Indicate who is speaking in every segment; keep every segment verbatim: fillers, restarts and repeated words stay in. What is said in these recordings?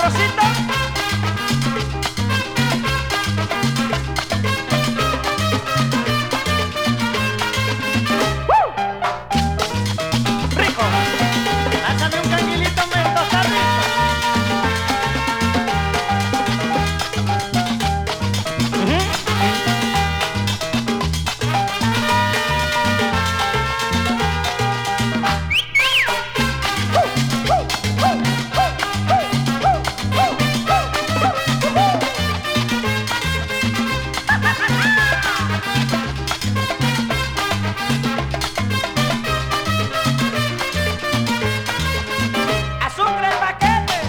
Speaker 1: sabrosito. Rico. Lánzame un canguilito Mendoza rico. Azúcar el paquete.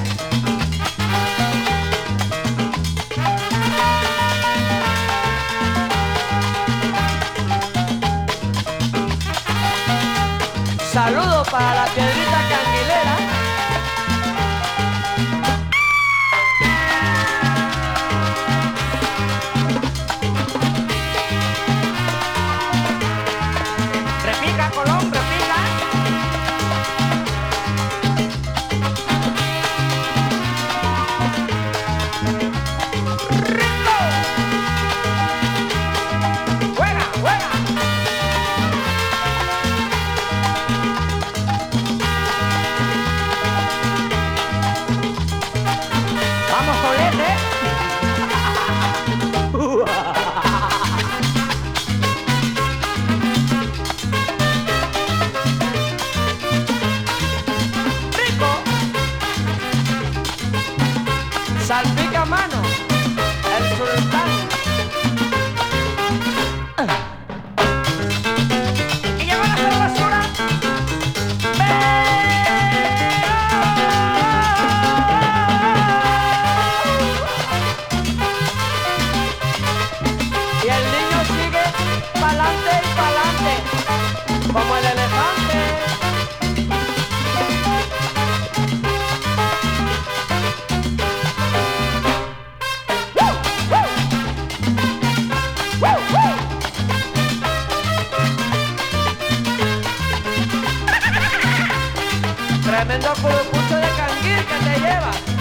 Speaker 1: Saludos para la piedrita canguilera. Repica, Colón, repica. ¡Rico! ¡Juega, juega! ¡Vamos, Solete! ¡Rico! Salpica mano, el sultán. Y llegó la sabrosura. Y el niño sigue pa'lante y pa'lante, como el elefante. Tremendo pucho de canguil que te lleva.